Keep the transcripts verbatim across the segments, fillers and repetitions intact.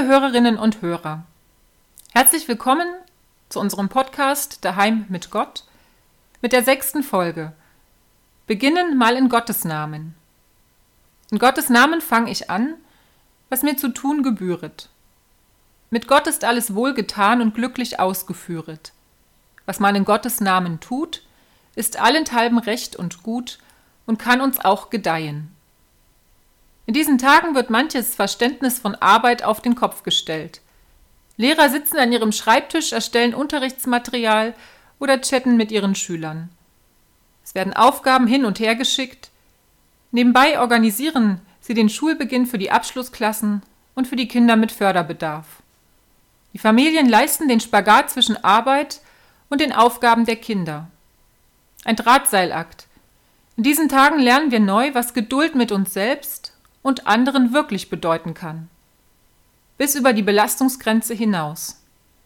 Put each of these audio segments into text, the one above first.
Liebe Hörerinnen und Hörer, herzlich willkommen zu unserem Podcast Daheim mit Gott mit der sechsten Folge. Beginnen mal in Gottes Namen. In Gottes Namen fange ich an, was mir zu tun gebühret. Mit Gott ist alles wohlgetan und glücklich ausgeführet. Was man in Gottes Namen tut, ist allenthalben recht und gut und kann uns auch gedeihen. In diesen Tagen wird manches Verständnis von Arbeit auf den Kopf gestellt. Lehrer sitzen an ihrem Schreibtisch, erstellen Unterrichtsmaterial oder chatten mit ihren Schülern. Es werden Aufgaben hin und her geschickt. Nebenbei organisieren sie den Schulbeginn für die Abschlussklassen und für die Kinder mit Förderbedarf. Die Familien leisten den Spagat zwischen Arbeit und den Aufgaben der Kinder. Ein Drahtseilakt. In diesen Tagen lernen wir neu, was Geduld mit uns selbst und anderen wirklich bedeuten kann. Bis über die Belastungsgrenze hinaus.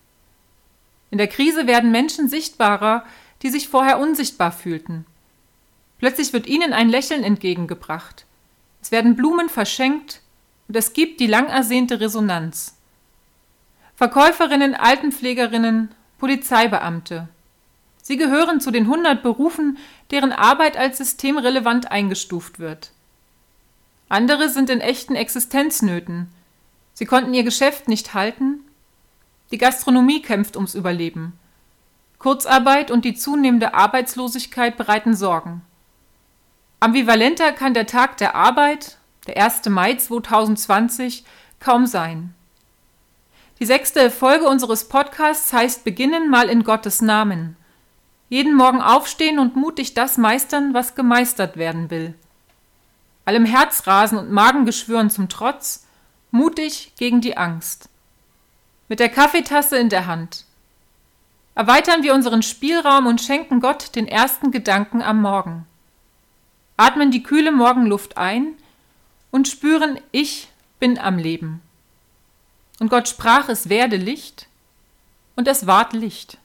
In der Krise werden Menschen sichtbarer, die sich vorher unsichtbar fühlten. Plötzlich wird ihnen ein Lächeln entgegengebracht. Es werden Blumen verschenkt und es gibt die lang ersehnte Resonanz. Verkäuferinnen, Altenpflegerinnen, Polizeibeamte. Sie gehören zu den hundert Berufen, deren Arbeit als systemrelevant eingestuft wird. Andere sind in echten Existenznöten. Sie konnten ihr Geschäft nicht halten. Die Gastronomie kämpft ums Überleben. Kurzarbeit und die zunehmende Arbeitslosigkeit bereiten Sorgen. Ambivalenter kann der Tag der Arbeit, der erste Mai zweitausendzwanzig, kaum sein. Die sechste Folge unseres Podcasts heißt Beginnen mal in Gottes Namen. Jeden Morgen aufstehen und mutig das meistern, was gemeistert werden will. Allem Herzrasen und Magengeschwüren zum Trotz, mutig gegen die Angst. Mit der Kaffeetasse in der Hand. Erweitern wir unseren Spielraum und schenken Gott den ersten Gedanken am Morgen. Atmen die kühle Morgenluft ein und spüren, ich bin am Leben. Und Gott sprach, es werde Licht, und es ward Licht.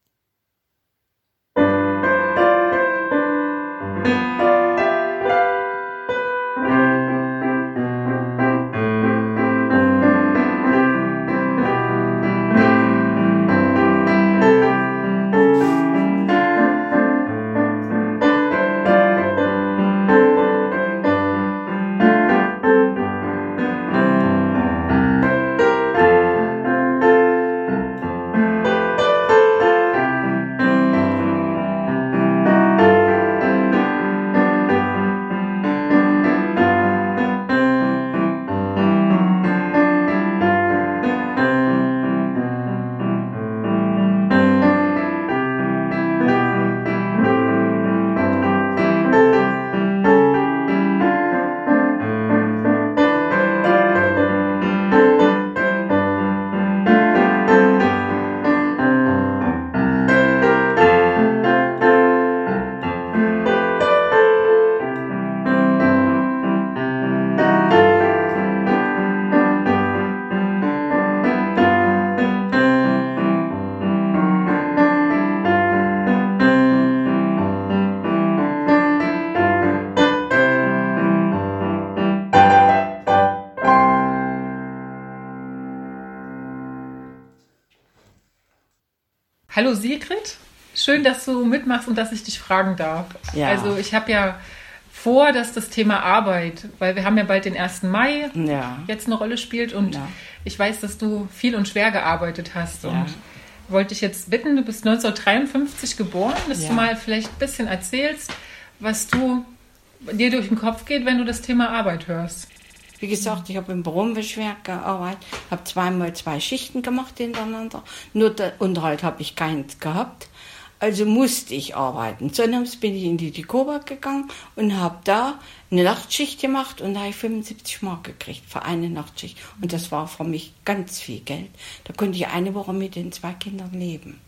Hallo Sigrid, schön, dass du mitmachst und dass ich dich fragen darf. Ja. Also ich habe ja vor, dass das Thema Arbeit, weil wir haben ja bald den ersten Mai, ja. jetzt eine Rolle spielt und ja. ich weiß, dass du viel und schwer gearbeitet hast ja. und wollte dich jetzt bitten, du bist neunzehnhundertdreiundfünfzig geboren, dass ja. du mal vielleicht ein bisschen erzählst, was du dir durch den Kopf geht, wenn du das Thema Arbeit hörst. Wie gesagt, ich habe im Brummenbeschwerk gearbeitet, habe zweimal zwei Schichten gemacht hintereinander. Nur der Unterhalt habe ich keins gehabt. Also musste ich arbeiten. Sonnabends bin ich in die Dikoba gegangen und habe da eine Nachtschicht gemacht und da habe ich fünfundsiebzig Mark gekriegt für eine Nachtschicht. Und das war für mich ganz viel Geld. Da konnte ich eine Woche mit den zwei Kindern leben.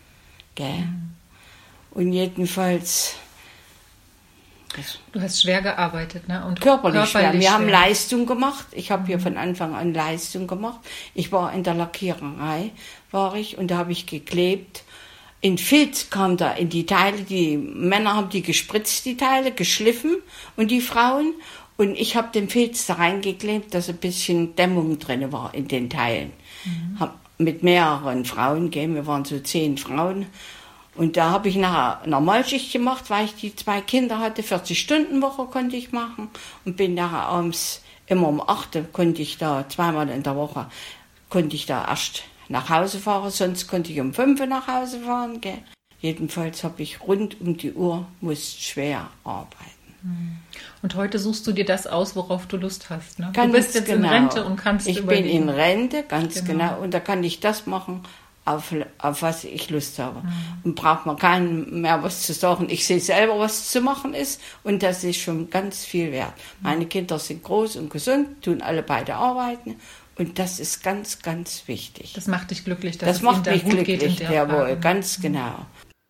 Gell? Mhm. Und jedenfalls... Du hast schwer gearbeitet, ne? Und körperlich, körperlich schwer. Wir schwer. haben Leistung gemacht. Ich habe hier von Anfang an Leistung gemacht. Ich war in der Lackiererei, war ich, und da habe ich geklebt. In Filz kam da in die Teile, die Männer haben die gespritzt, die Teile, geschliffen, und die Frauen. Und ich habe den Filz da reingeklebt, dass ein bisschen Dämmung drin war in den Teilen. Mhm. Hab mit mehreren Frauen gegeben, wir waren so zehn Frauen. Und da habe ich nachher Normalschicht gemacht, weil ich die zwei Kinder hatte. vierzig-Stunden-Woche konnte ich machen. Und bin nachher abends immer um acht konnte ich da, zweimal in der Woche, konnte ich da erst nach Hause fahren. Sonst konnte ich um fünf nach Hause fahren. Gell. Jedenfalls habe ich rund um die Uhr, muss schwer arbeiten. Und heute suchst du dir das aus, worauf du Lust hast, ne? Ganz du bist jetzt genau. in Rente und kannst Ich überlegen. bin in Rente, ganz genau. Genau. Und da kann ich das machen, auf, auf was ich Lust habe. Mhm. Und braucht man keinem mehr was zu sagen. Ich sehe selber, was zu machen ist. Und das ist schon ganz viel wert. Meine Kinder sind groß und gesund, tun alle beide arbeiten. Und das ist ganz, ganz wichtig. Das macht dich glücklich, dass das es macht ihnen da mich gut glücklich, geht in der jawohl, Frage. ganz genau.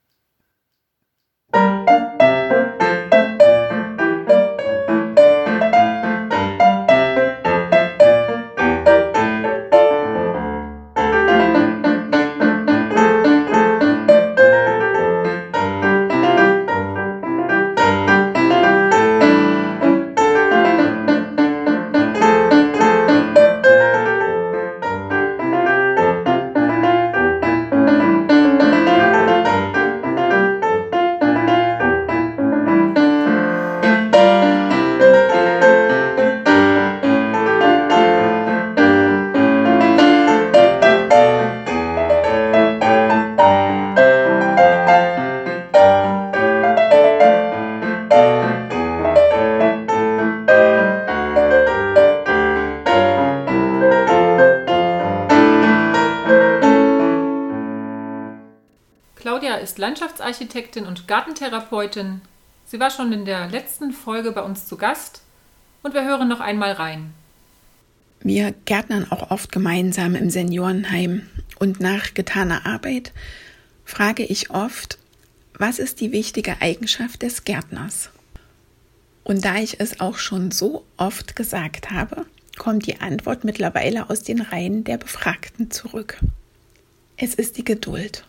Claudia ist Landschaftsarchitektin und Gartentherapeutin. Sie war schon in der letzten Folge bei uns zu Gast und wir hören noch einmal rein. Wir gärtnern auch oft gemeinsam im Seniorenheim und nach getaner Arbeit frage ich oft, was ist die wichtige Eigenschaft des Gärtners? Und da ich es auch schon so oft gesagt habe, kommt die Antwort mittlerweile aus den Reihen der Befragten zurück. Es ist die Geduld.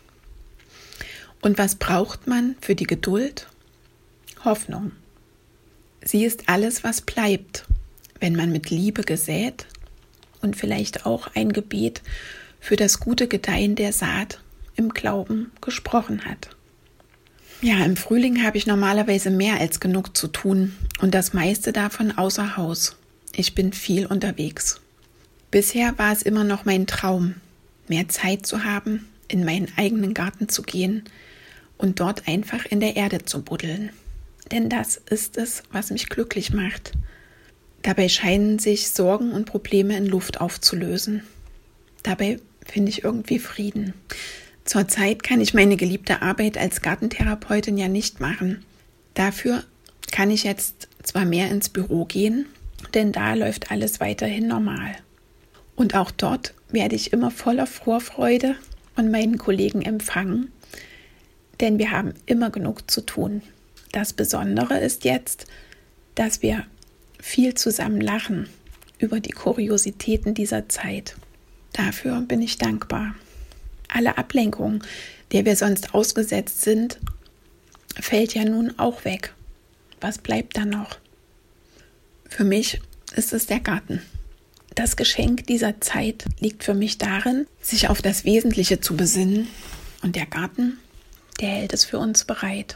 Und was braucht man für die Geduld? Hoffnung. Sie ist alles, was bleibt, wenn man mit Liebe gesät und vielleicht auch ein Gebet für das gute Gedeihen der Saat im Glauben gesprochen hat. Ja, im Frühling habe ich normalerweise mehr als genug zu tun und das meiste davon außer Haus. Ich bin viel unterwegs. Bisher war es immer noch mein Traum, mehr Zeit zu haben, in meinen eigenen Garten zu gehen und dort einfach in der Erde zu buddeln. Denn das ist es, was mich glücklich macht. Dabei scheinen sich Sorgen und Probleme in Luft aufzulösen. Dabei finde ich irgendwie Frieden. Zurzeit kann ich meine geliebte Arbeit als Gartentherapeutin ja nicht machen. Dafür kann ich jetzt zwar mehr ins Büro gehen, denn da läuft alles weiterhin normal. Und auch dort werde ich immer voller Vorfreude von meinen Kollegen empfangen, denn wir haben immer genug zu tun. Das Besondere ist jetzt, dass wir viel zusammen lachen über die Kuriositäten dieser Zeit. Dafür bin ich dankbar. Alle Ablenkung, der wir sonst ausgesetzt sind, fällt ja nun auch weg. Was bleibt dann noch? Für mich ist es der Garten. Das Geschenk dieser Zeit liegt für mich darin, sich auf das Wesentliche zu besinnen. Und der Garten, der hält es für uns bereit.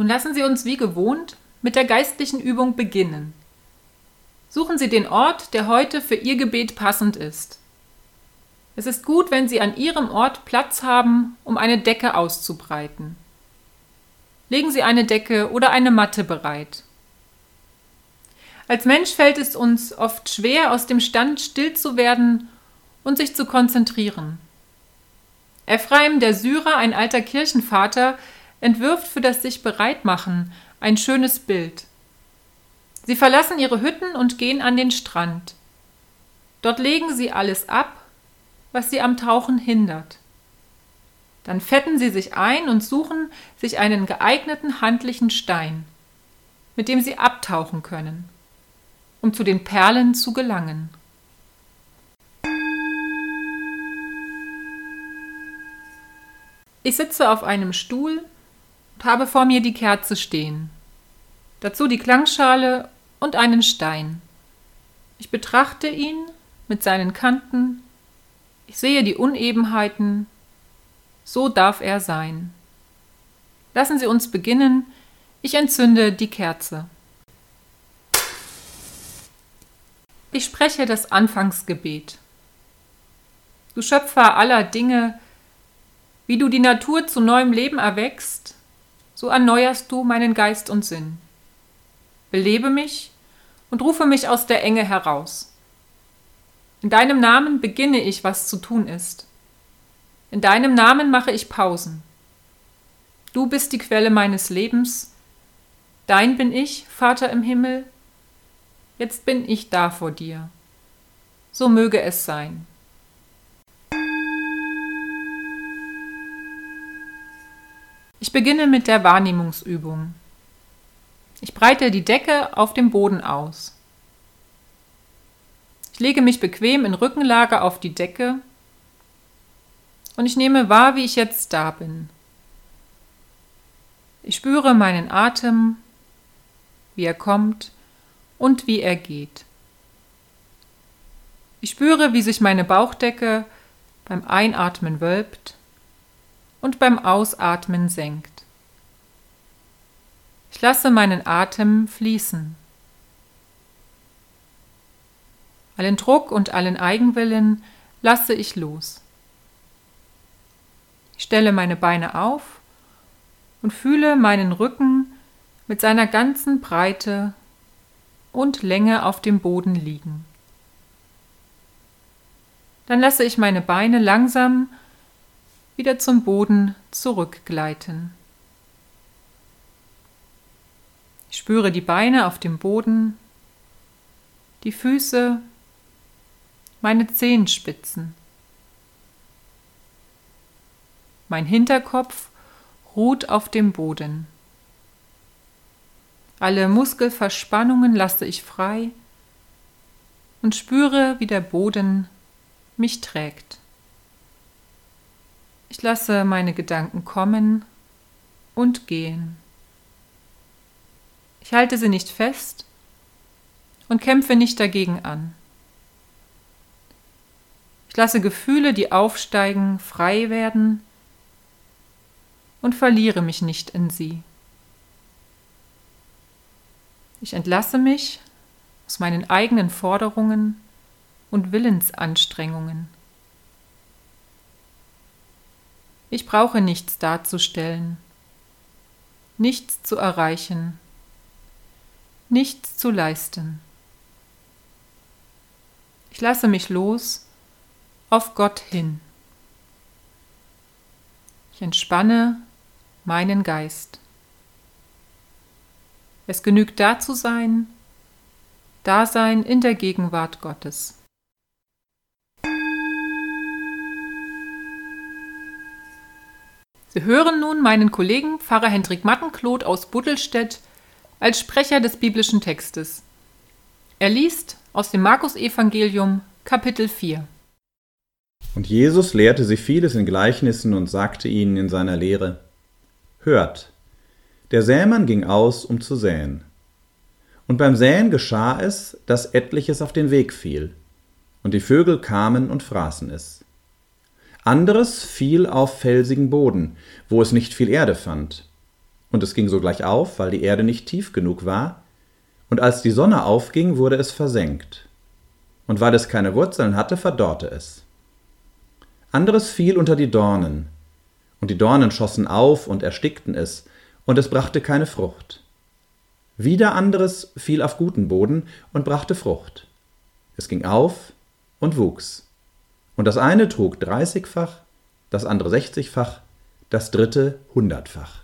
Nun lassen Sie uns wie gewohnt mit der geistlichen Übung beginnen. Suchen Sie den Ort, der heute für Ihr Gebet passend ist. Es ist gut, wenn Sie an Ihrem Ort Platz haben, um eine Decke auszubreiten. Legen Sie eine Decke oder eine Matte bereit. Als Mensch fällt es uns oft schwer, aus dem Stand still zu werden und sich zu konzentrieren. Ephraim der Syrer, ein alter Kirchenvater, entwirft für das sich bereitmachen ein schönes Bild. Sie verlassen ihre Hütten und gehen an den Strand. Dort legen sie alles ab, was sie am Tauchen hindert. Dann fetten sie sich ein und suchen sich einen geeigneten handlichen Stein, mit dem sie abtauchen können, um zu den Perlen zu gelangen. Ich sitze auf einem Stuhl und habe vor mir die Kerze stehen, dazu die Klangschale und einen Stein. Ich betrachte ihn mit seinen Kanten, ich sehe die Unebenheiten, so darf er sein. Lassen Sie uns beginnen, ich entzünde die Kerze. Ich spreche das Anfangsgebet. Du Schöpfer aller Dinge, wie du die Natur zu neuem Leben erweckst, so erneuerst du meinen Geist und Sinn. Belebe mich und rufe mich aus der Enge heraus. In deinem Namen beginne ich, was zu tun ist. In deinem Namen mache ich Pausen. Du bist die Quelle meines Lebens. Dein bin ich, Vater im Himmel. Jetzt bin ich da vor dir. So möge es sein. Ich beginne mit der Wahrnehmungsübung. Ich breite die Decke auf dem Boden aus. Ich lege mich bequem in Rückenlage auf die Decke und ich nehme wahr, wie ich jetzt da bin. Ich spüre meinen Atem, wie er kommt und wie er geht. Ich spüre, wie sich meine Bauchdecke beim Einatmen wölbt und beim Ausatmen senkt. Ich lasse meinen Atem fließen. Allen Druck und allen Eigenwillen lasse ich los. Ich stelle meine Beine auf und fühle meinen Rücken mit seiner ganzen Breite und Länge auf dem Boden liegen. Dann lasse ich meine Beine langsam wieder zum Boden zurückgleiten. Ich spüre die Beine auf dem Boden, die Füße, meine Zehenspitzen. Mein Hinterkopf ruht auf dem Boden. Alle Muskelverspannungen lasse ich frei und spüre, wie der Boden mich trägt. Ich lasse meine Gedanken kommen und gehen. Ich halte sie nicht fest und kämpfe nicht dagegen an. Ich lasse Gefühle, die aufsteigen, frei werden und verliere mich nicht in sie. Ich entlasse mich aus meinen eigenen Forderungen und Willensanstrengungen. Ich brauche nichts darzustellen, nichts zu erreichen, nichts zu leisten. Ich lasse mich los auf Gott hin. Ich entspanne meinen Geist. Es genügt da zu sein, da sein in der Gegenwart Gottes. Sie hören nun meinen Kollegen Pfarrer Hendrik Mattenkloth aus Buttelstedt als Sprecher des biblischen Textes. Er liest aus dem Markus-Evangelium, Kapitel vier. Und Jesus lehrte sie vieles in Gleichnissen und sagte ihnen in seiner Lehre: Hört, der Sämann ging aus, um zu säen. Und beim Säen geschah es, dass etliches auf den Weg fiel, und die Vögel kamen und fraßen es. Anderes fiel auf felsigen Boden, wo es nicht viel Erde fand. und es ging sogleich auf, weil die Erde nicht tief genug war, und als die Sonne aufging, wurde es versenkt. Und weil es keine Wurzeln hatte, verdorrte es. Anderes fiel unter die Dornen, und die Dornen schossen auf und erstickten es, und es brachte keine Frucht. Wieder anderes fiel auf guten Boden und brachte Frucht. Es ging auf und wuchs. Und das eine trug dreißigfach, das andere sechzigfach, das dritte hundertfach.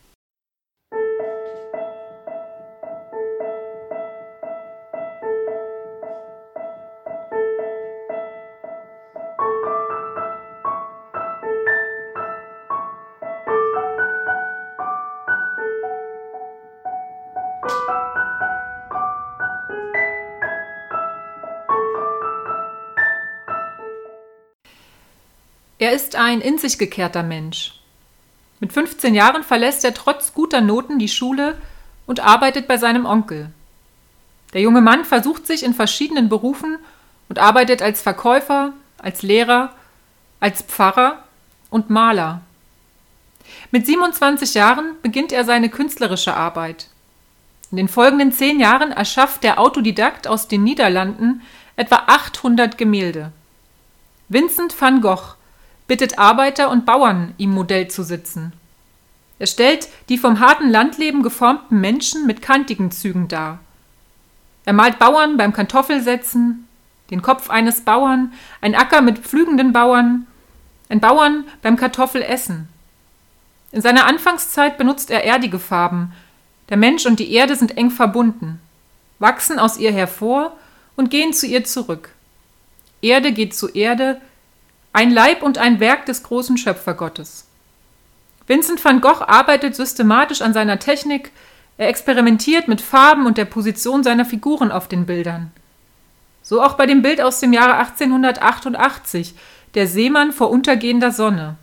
Er ist ein in sich gekehrter Mensch. Mit fünfzehn Jahren verlässt er trotz guter Noten die Schule und arbeitet bei seinem Onkel. Der junge Mann versucht sich in verschiedenen Berufen und arbeitet als Verkäufer, als Lehrer, als Pfarrer und Maler. Mit siebenundzwanzig Jahren beginnt er seine künstlerische Arbeit. In den folgenden zehn Jahren erschafft der Autodidakt aus den Niederlanden etwa achthundert Gemälde. Vincent van Gogh bittet Arbeiter und Bauern, ihm Modell zu sitzen. Er stellt die vom harten Landleben geformten Menschen mit kantigen Zügen dar. Er malt Bauern beim Kartoffelsetzen, den Kopf eines Bauern, ein Acker mit pflügenden Bauern, ein Bauern beim Kartoffelessen. In seiner Anfangszeit benutzt er erdige Farben. Der Mensch und die Erde sind eng verbunden, wachsen aus ihr hervor und gehen zu ihr zurück. Erde geht zu Erde, ein Leib und ein Werk des großen Schöpfergottes. Vincent van Gogh arbeitet systematisch an seiner Technik, er experimentiert mit Farben und der Position seiner Figuren auf den Bildern. So auch bei dem Bild aus dem Jahre achtzehnhundertachtundachtzig, der Seemann vor untergehender Sonne.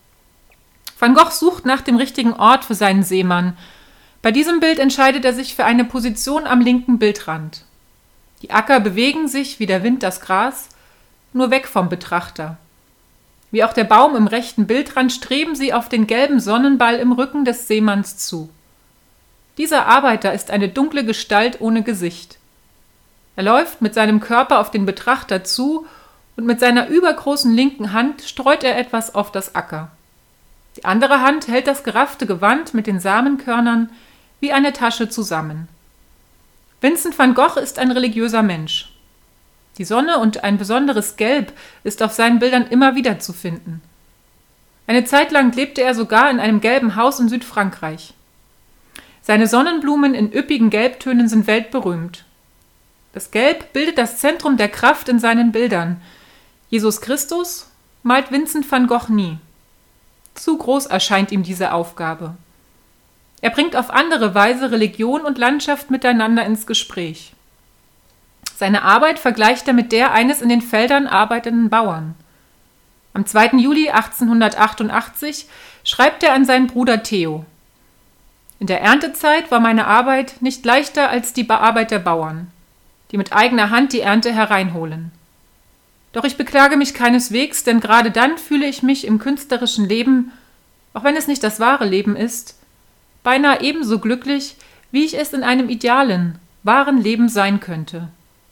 Van Gogh sucht nach dem richtigen Ort für seinen Seemann. Bei diesem Bild entscheidet er sich für eine Position am linken Bildrand. Die Acker bewegen sich, wie der Wind das Gras, nur weg vom Betrachter. Wie auch der Baum im rechten Bildrand streben sie auf den gelben Sonnenball im Rücken des Seemanns zu. Dieser Arbeiter ist eine dunkle Gestalt ohne Gesicht. Er läuft mit seinem Körper auf den Betrachter zu und mit seiner übergroßen linken Hand streut er etwas auf das Acker. Die andere Hand hält das geraffte Gewand mit den Samenkörnern wie eine Tasche zusammen. Vincent van Gogh ist ein religiöser Mensch. Die Sonne und ein besonderes Gelb ist auf seinen Bildern immer wieder zu finden. Eine Zeit lang lebte er sogar in einem gelben Haus in Südfrankreich. Seine Sonnenblumen in üppigen Gelbtönen sind weltberühmt. Das Gelb bildet das Zentrum der Kraft in seinen Bildern. Jesus Christus malt Vincent van Gogh nie. Zu groß erscheint ihm diese Aufgabe. Er bringt auf andere Weise Religion und Landschaft miteinander ins Gespräch. Seine Arbeit vergleicht er mit der eines in den Feldern arbeitenden Bauern. Am zweiten Juli achtzehnhundertachtundachtzig schreibt er an seinen Bruder Theo: In der Erntezeit war meine Arbeit nicht leichter als die Arbeit der Bauern, die mit eigener Hand die Ernte hereinholen. Doch ich beklage mich keineswegs, denn gerade dann fühle ich mich im künstlerischen Leben, auch wenn es nicht das wahre Leben ist, beinahe ebenso glücklich, wie ich es in einem idealen, wahren Leben sein könnte.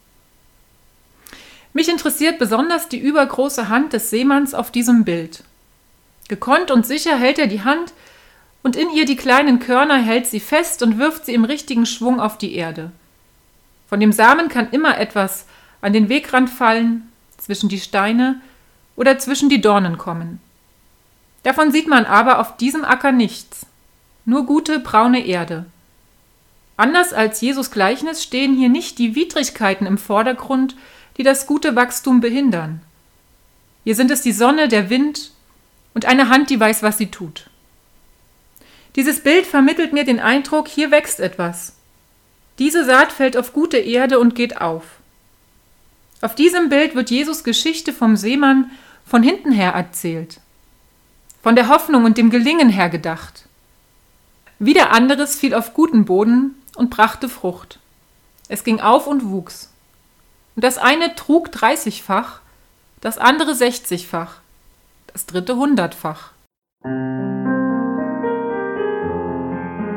Mich interessiert besonders die übergroße Hand des Seemanns auf diesem Bild. Gekonnt und sicher hält er die Hand und in ihr die kleinen Körner hält sie fest und wirft sie im richtigen Schwung auf die Erde. Von dem Samen kann immer etwas an den Wegrand fallen, zwischen die Steine oder zwischen die Dornen kommen. Davon sieht man aber auf diesem Acker nichts, nur gute braune Erde. Anders als Jesus Gleichnis stehen hier nicht die Widrigkeiten im Vordergrund, die das gute Wachstum behindern. Hier sind es die Sonne, der Wind und eine Hand, die weiß, was sie tut. Dieses Bild vermittelt mir den Eindruck, hier wächst etwas. Diese Saat fällt auf gute Erde und geht auf. Auf diesem Bild wird Jesus Geschichte vom Seemann von hinten her erzählt, von der Hoffnung und dem Gelingen her gedacht. Wieder anderes fiel auf guten Boden und brachte Frucht. Es ging auf und wuchs. Und das eine trug dreißigfach, das andere sechzigfach, das dritte hundertfach.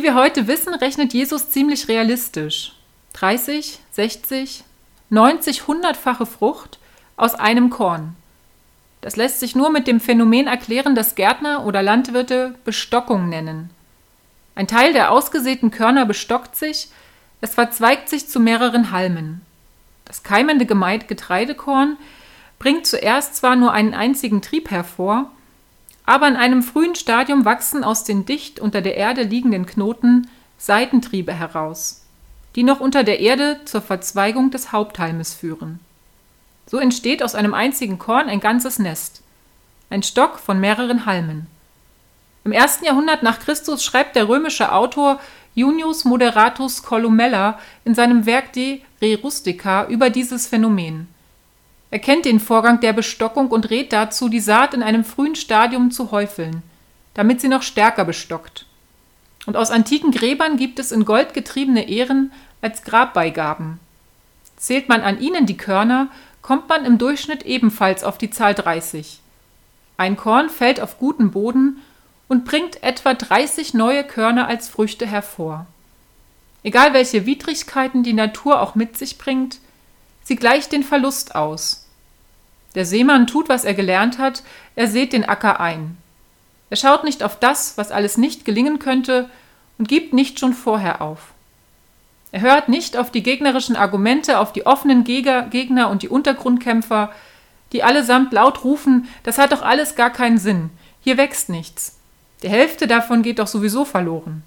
wie wir heute wissen, rechnet Jesus ziemlich realistisch. dreißig, sechzig, neunzig, hundertfache Frucht aus einem Korn. Das lässt sich nur mit dem Phänomen erklären, das Gärtner oder Landwirte Bestockung nennen. Ein Teil der ausgesäten Körner bestockt sich, es verzweigt sich zu mehreren Halmen. Das keimende Getreidekorn bringt zuerst zwar nur einen einzigen Trieb hervor, aber in einem frühen Stadium wachsen aus den dicht unter der Erde liegenden Knoten Seitentriebe heraus, die noch unter der Erde zur Verzweigung des Haupthalmes führen. So entsteht aus einem einzigen Korn ein ganzes Nest, ein Stock von mehreren Halmen. Im ersten Jahrhundert nach Christus schreibt der römische Autor Junius Moderatus Columella in seinem Werk De Re Rustica über dieses Phänomen. Er kennt den Vorgang der Bestockung und rät dazu, die Saat in einem frühen Stadium zu häufeln, damit sie noch stärker bestockt. Und aus antiken Gräbern gibt es in Gold getriebene Ähren als Grabbeigaben. Zählt man an ihnen die Körner, kommt man im Durchschnitt ebenfalls auf die Zahl dreißig. Ein Korn fällt auf guten Boden und bringt etwa dreißig neue Körner als Früchte hervor. Egal welche Widrigkeiten die Natur auch mit sich bringt, sie gleicht den Verlust aus. Der Seemann tut, was er gelernt hat, er sät den Acker ein. Er schaut nicht auf das, was alles nicht gelingen könnte, und gibt nicht schon vorher auf. Er hört nicht auf die gegnerischen Argumente, auf die offenen Gegner und die Untergrundkämpfer, die allesamt laut rufen, das hat doch alles gar keinen Sinn, hier wächst nichts. Die Hälfte davon geht doch sowieso verloren.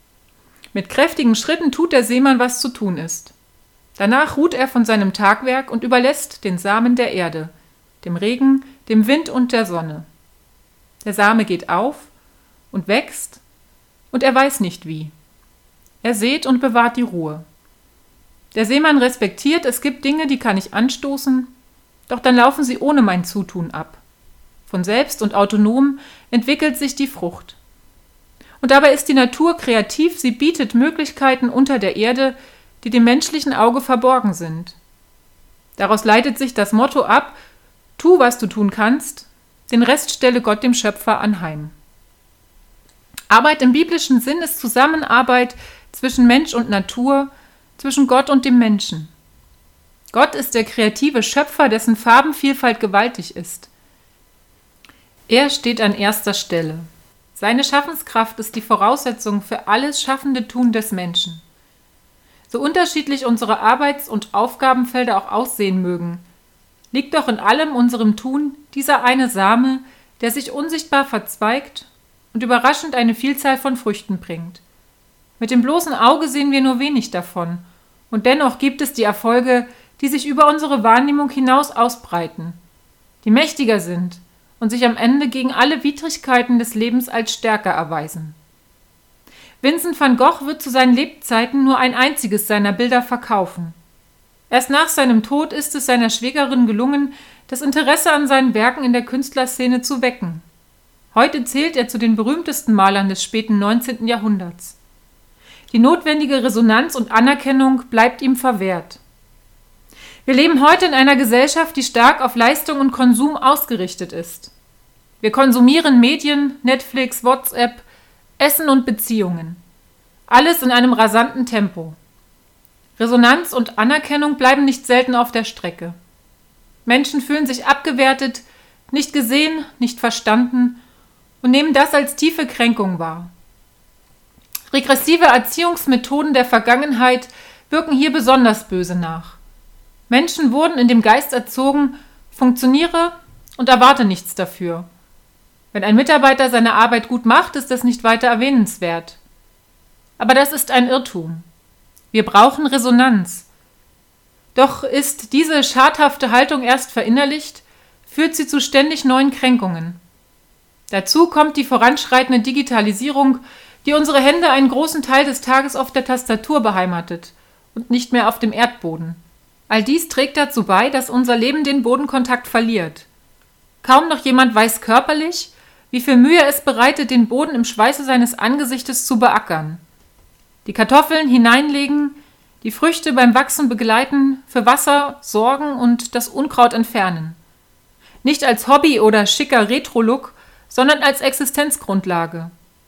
Mit kräftigen Schritten tut der Seemann, was zu tun ist. Danach ruht er von seinem Tagwerk und überlässt den Samen der Erde, dem Regen, dem Wind und der Sonne. Der Same geht auf und wächst, und er weiß nicht wie. Er sät und bewahrt die Ruhe. Der Seemann respektiert, es gibt Dinge, die kann ich anstoßen, doch dann laufen sie ohne mein Zutun ab. Von selbst und autonom entwickelt sich die Frucht. Und dabei ist die Natur kreativ, sie bietet Möglichkeiten unter der Erde, die dem menschlichen Auge verborgen sind. Daraus leitet sich das Motto ab, tu, was du tun kannst, den Rest stelle Gott dem Schöpfer anheim. Arbeit im biblischen Sinn ist Zusammenarbeit zwischen Mensch und Natur, zwischen Gott und dem Menschen. Gott ist der kreative Schöpfer, dessen Farbenvielfalt gewaltig ist. Er steht an erster Stelle. Seine Schaffenskraft ist die Voraussetzung für alles schaffende Tun des Menschen. So unterschiedlich unsere Arbeits- und Aufgabenfelder auch aussehen mögen, liegt doch in allem unserem Tun dieser eine Same, der sich unsichtbar verzweigt und überraschend eine Vielzahl von Früchten bringt. Mit dem bloßen Auge sehen wir nur wenig davon, und dennoch gibt es die Erfolge, die sich über unsere Wahrnehmung hinaus ausbreiten, die mächtiger sind und sich am Ende gegen alle Widrigkeiten des Lebens als stärker erweisen. Vincent van Gogh wird zu seinen Lebzeiten nur ein einziges seiner Bilder verkaufen. Erst nach seinem Tod ist es seiner Schwägerin gelungen, das Interesse an seinen Werken in der Künstlerszene zu wecken. Heute zählt er zu den berühmtesten Malern des späten neunzehnten Jahrhunderts. Die notwendige Resonanz und Anerkennung bleibt ihm verwehrt. Wir leben heute in einer Gesellschaft, die stark auf Leistung und Konsum ausgerichtet ist. Wir konsumieren Medien, Netflix, WhatsApp, Essen und Beziehungen. Alles in einem rasanten Tempo. Resonanz und Anerkennung bleiben nicht selten auf der Strecke. Menschen fühlen sich abgewertet, nicht gesehen, nicht verstanden und nehmen das als tiefe Kränkung wahr. Regressive Erziehungsmethoden der Vergangenheit wirken hier besonders böse nach. Menschen wurden in dem Geist erzogen, funktioniere und erwarte nichts dafür. Wenn ein Mitarbeiter seine Arbeit gut macht, ist das nicht weiter erwähnenswert. Aber das ist ein Irrtum. Wir brauchen Resonanz. Doch ist diese schadhafte Haltung erst verinnerlicht, führt sie zu ständig neuen Kränkungen. Dazu kommt die voranschreitende Digitalisierung, die unsere Hände einen großen Teil des Tages auf der Tastatur beheimatet und nicht mehr auf dem Erdboden. All dies trägt dazu bei, dass unser Leben den Bodenkontakt verliert. Kaum noch jemand weiß körperlich, wie viel Mühe es bereitet, den Boden im Schweiße seines Angesichtes zu beackern. Die Kartoffeln hineinlegen, die Früchte beim Wachsen begleiten, für Wasser sorgen und das Unkraut entfernen. Nicht als Hobby oder schicker Retro-Look, sondern als Existenzgrundlage.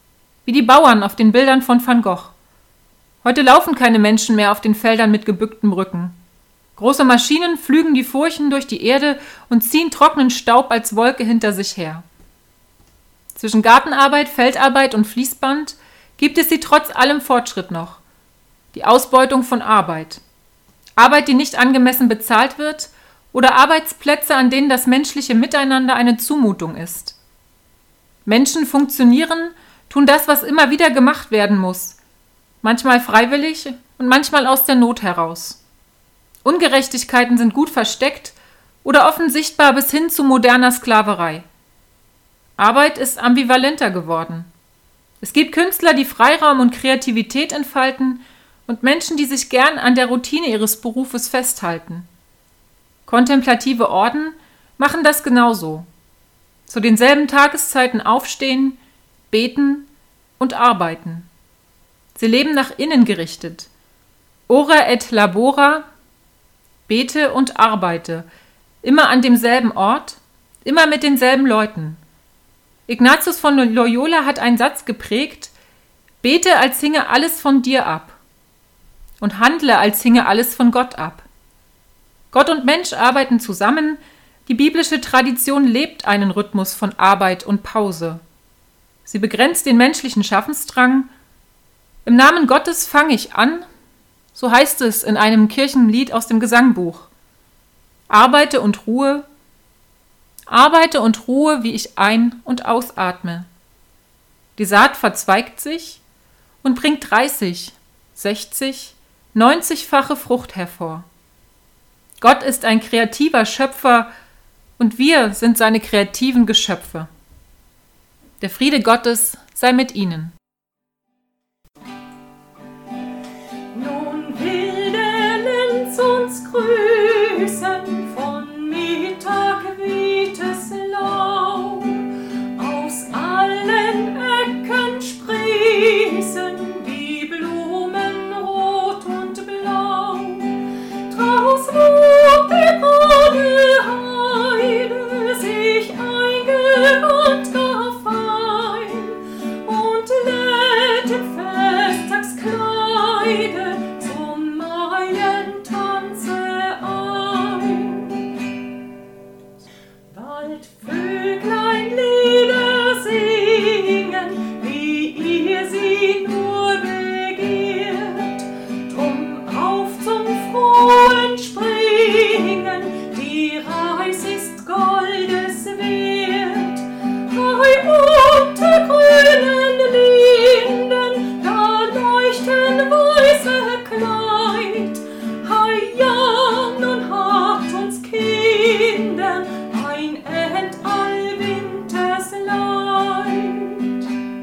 wie die Bauern auf den Bildern von Van Gogh. Heute laufen keine Menschen mehr auf den Feldern mit gebücktem Rücken. Große Maschinen pflügen die Furchen durch die Erde und ziehen trockenen Staub als Wolke hinter sich her. Zwischen Gartenarbeit, Feldarbeit und Fließband gibt es sie trotz allem Fortschritt noch. Die Ausbeutung von Arbeit. Arbeit, die nicht angemessen bezahlt wird, oder Arbeitsplätze, an denen das menschliche Miteinander eine Zumutung ist. Menschen funktionieren, tun das, was immer wieder gemacht werden muss, manchmal freiwillig und manchmal aus der Not heraus. Ungerechtigkeiten sind gut versteckt oder offen sichtbar bis hin zu moderner Sklaverei. Arbeit ist ambivalenter geworden. Es gibt Künstler, die Freiraum und Kreativität entfalten, und Menschen, die sich gern an der Routine ihres Berufes festhalten. Kontemplative Orden machen das genauso. Zu denselben Tageszeiten aufstehen, beten und arbeiten. Sie leben nach innen gerichtet. Ora et labora, bete und arbeite, immer an demselben Ort, immer mit denselben Leuten. Ignatius von Loyola hat einen Satz geprägt: Bete, als hinge alles von dir ab, und handle, als hinge alles von Gott ab. Gott und Mensch arbeiten zusammen, die biblische Tradition lebt einen Rhythmus von Arbeit und Pause. Sie begrenzt den menschlichen Schaffensdrang. Im Namen Gottes fange ich an, so heißt es in einem Kirchenlied aus dem Gesangbuch. Arbeite und ruhe, arbeite und ruhe, wie ich ein- und ausatme. Die Saat verzweigt sich und bringt dreißig, sechzig, neunzigfache Frucht hervor. Gott ist ein kreativer Schöpfer und wir sind seine kreativen Geschöpfe. Der Friede Gottes sei mit ihnen. Nun will der Lenz uns grüßen, von Mittag weht es lau. Aus allen Ecken sprießen die Blumen rot und blau. Draus wuchs die braune Heide sich eingerannt gar fein und lädt im Festtagskleide zum Maientanze ein. Bald Vöglein Lieder singen, wie ihr sie nur begehrt, drum auf zum frohen Springen, die Reis ist Goldes wert. Hei, unter grünen Linden, da leuchten weiße Kleid. Hei, ja, nun habt uns Kinder ein End allwinters Leid.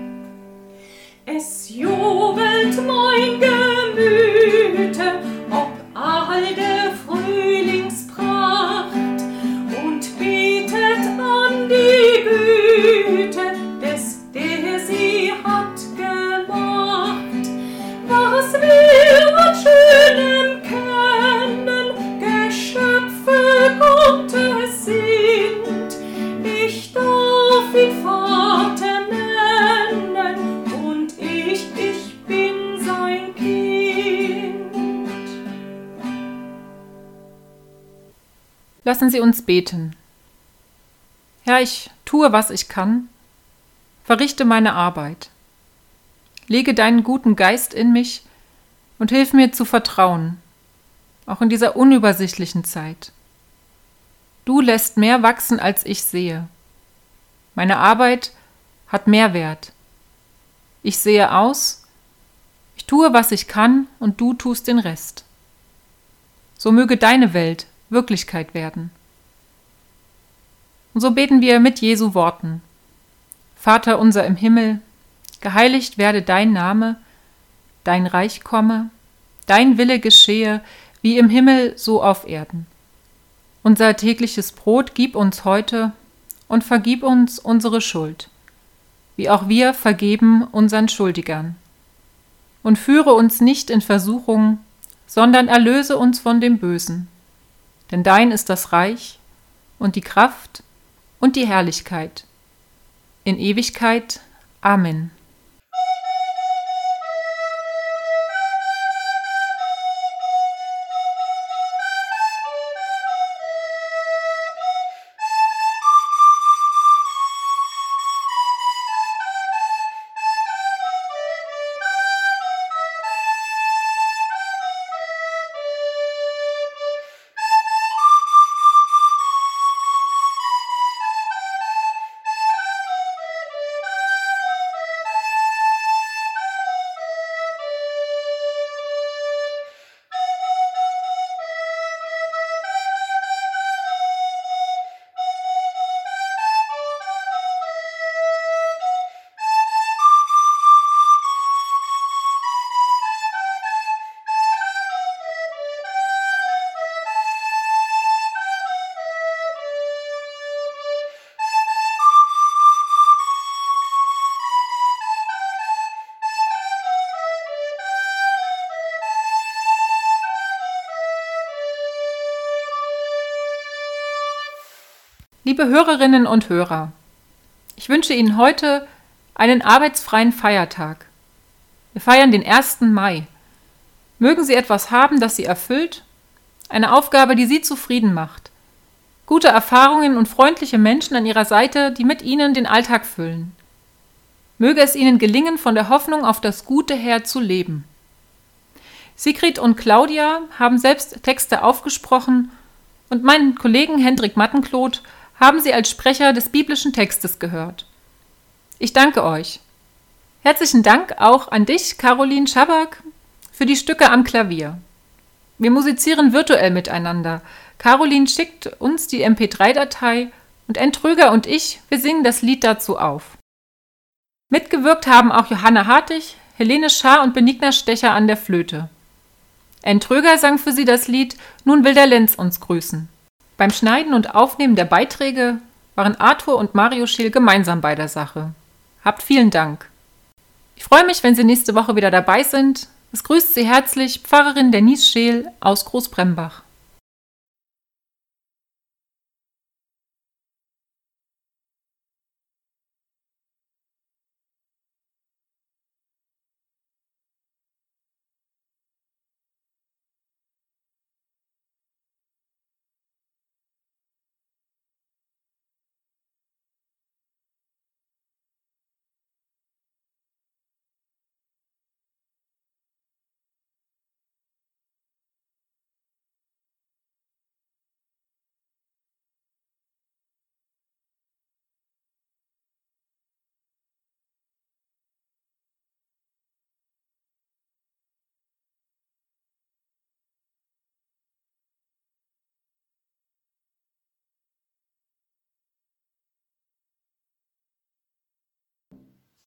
Es jubelt mein Gemüte ob all der Frühlingspracht und betet an die Güte des, der sie hat gemacht. Was wir an Schönem kennen, Geschöpfe Gottes sind, ich darf ihn Vater nennen und ich, ich bin sein Kind. Lassen Sie uns beten. Herr, ich tue, was ich kann, verrichte meine Arbeit. Lege deinen guten Geist in mich und hilf mir zu vertrauen, auch in dieser unübersichtlichen Zeit. Du lässt mehr wachsen, als ich sehe. Meine Arbeit hat Mehrwert. Ich sehe aus, ich tue, was ich kann, und du tust den Rest. So möge deine Welt Wirklichkeit werden. Und so beten wir mit Jesu Worten. Vater unser im Himmel, geheiligt werde dein Name, dein Reich komme, dein Wille geschehe, wie im Himmel, so auf Erden. Unser tägliches Brot gib uns heute und vergib uns unsere Schuld, wie auch wir vergeben unseren Schuldigern. Und führe uns nicht in Versuchung, sondern erlöse uns von dem Bösen. Denn dein ist das Reich und die Kraft und die Herrlichkeit in Ewigkeit. Amen. Liebe Hörerinnen und Hörer, ich wünsche Ihnen heute einen arbeitsfreien Feiertag. Wir feiern den ersten Mai. Mögen Sie etwas haben, das Sie erfüllt, eine Aufgabe, die Sie zufrieden macht. Gute Erfahrungen und freundliche Menschen an Ihrer Seite, die mit Ihnen den Alltag füllen. Möge es Ihnen gelingen, von der Hoffnung auf das Gute her zu leben. Sigrid und Claudia haben selbst Texte aufgesprochen und meinen Kollegen Hendrik Mattenkloth haben Sie als Sprecher des biblischen Textes gehört. Ich danke euch. Herzlichen Dank auch an dich, Caroline Schabak, für die Stücke am Klavier. Wir musizieren virtuell miteinander. Caroline schickt uns die M P drei Datei und Entröger und ich, wir singen das Lied dazu auf. Mitgewirkt haben auch Johanna Hartig, Helene Schaar und Benigna Stecher an der Flöte. Entröger sang für sie das Lied »Nun will der Lenz uns grüßen«. Beim Schneiden und Aufnehmen der Beiträge waren Arthur und Mario Scheel gemeinsam bei der Sache. Habt vielen Dank. Ich freue mich, wenn Sie nächste Woche wieder dabei sind. Es grüßt Sie herzlich Pfarrerin Denise Scheel aus Großbrembach.